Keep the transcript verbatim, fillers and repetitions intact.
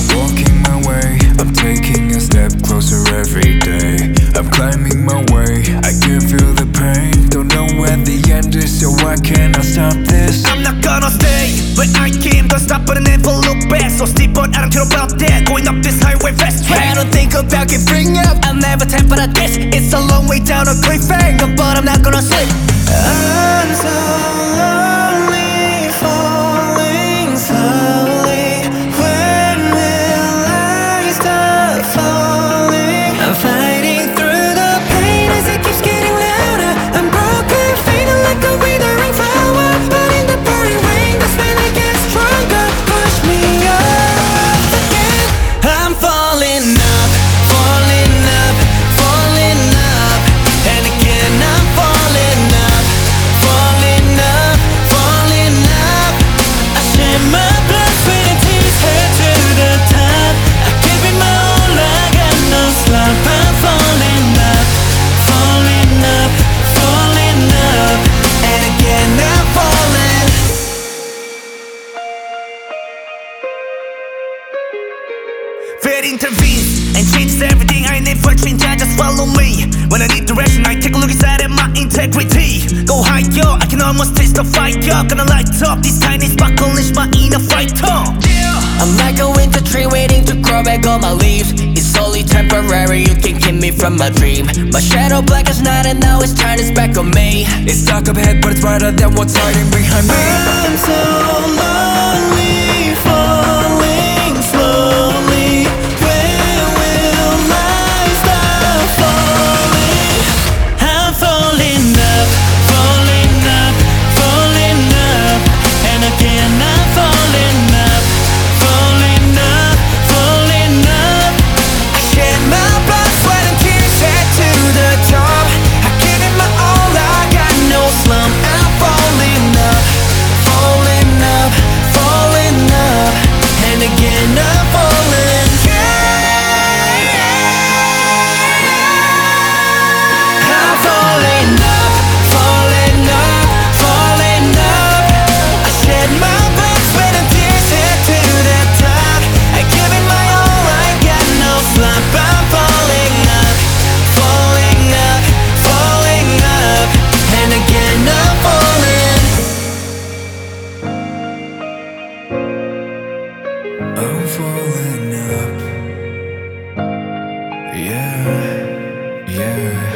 walking my way, I'm taking a step closer every day. I'm climbing my way, I can feel the pain. Don't know where the end is, so why can't I stop this? I'm not gonna stay where I came, don't stop but I never look back. So steep but I don't care about that, going up this highway fast track. I don't think about giving up, I'll never temper at this. It's a long way down a cliffhanger, but I'm not gonna slip. I'm so lonely, falling slowly. When will I stop falling? I'm fighting through the pain as it keeps getting louder. I'm broken, fading like a withering flower. But in the pouring rain, that's when I get stronger. Push me up again. I'm falling up, falling up, falling up. And again I'm falling up, falling up, falling up. I shed my blood, sweat and tears, head to the top. I give it my all, I got no slump. I'm falling up, falling up, falling up. And again I'm falling. Fate intervenes and changes everything. I never change, I just follow me. When I need direction, I take a look inside at my integrity. Go higher, I can almost taste the fire. Gonna light up this tiny spark, unleash my inner fighter. I'm like a winter tree waiting to grow back all my leaves. It's only temporary, you can keep me from my dream. My shadow black as night and now it's turned its back on me. It's dark up ahead, but it's brighter than what's hiding behind me. I'm so lonely, falling slowly. When will I stop falling? I'm falling up, falling up, falling up. And again I'm falling up, falling up, falling up. I shed my blood, sweat and tears, head to the top. I give it my all, I got no slump. I'm falling up, falling up, falling up. And again I'm falling. I'm falling up, falling up, falling up. I shed my blood, sweat and tears, head to the top. I give it my all, I got no slump. I'm falling up, falling up, falling up. And again I'm falling. I'm falling up. Yeah, yeah.